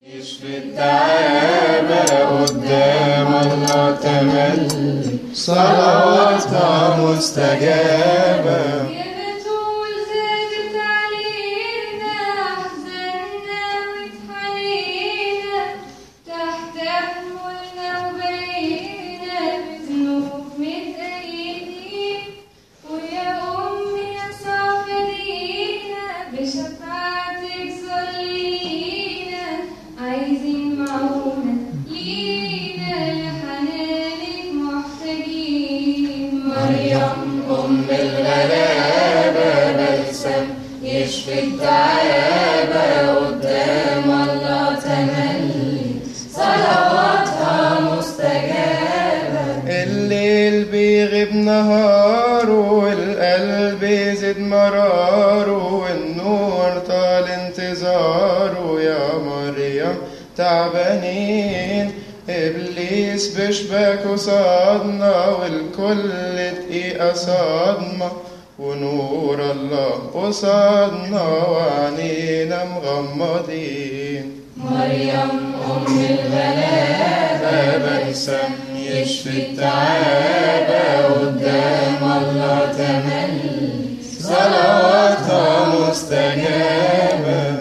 يشفي الدعابة قدام الله تملي، صلواتها مستجابة. أم الغلابة بلسم يشفي الدعابة قدام الله تملي، صلواتها مستجابة. الليل بيغيب نهاره والقلب يزيد مراره، والنور طال انتظاره. يا مريم تعبانين، إبليس بشبك وصادنا، والكل دقيقة صدمة، ونور الله قصادنا وعنينا مغمضين. مريم أم الغلابة بلسم يشفي الدعابة قدام الله تملي، صلواتها مستجابة.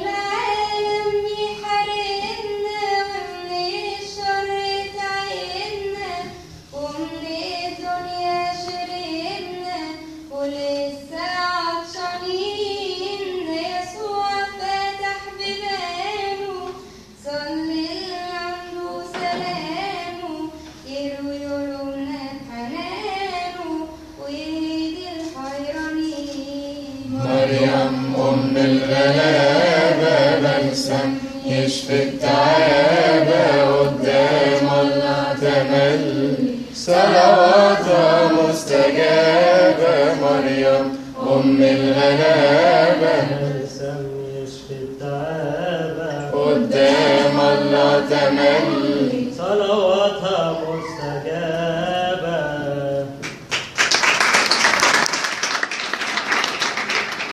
مريم أم الغلابة بلسم يشفي الدعابة قدام الله تملي، صلواتها مستجابة. مريم أم الغلابة بلسم يشفي الدعابة قدام الله تملي، صلواتها مستجابة.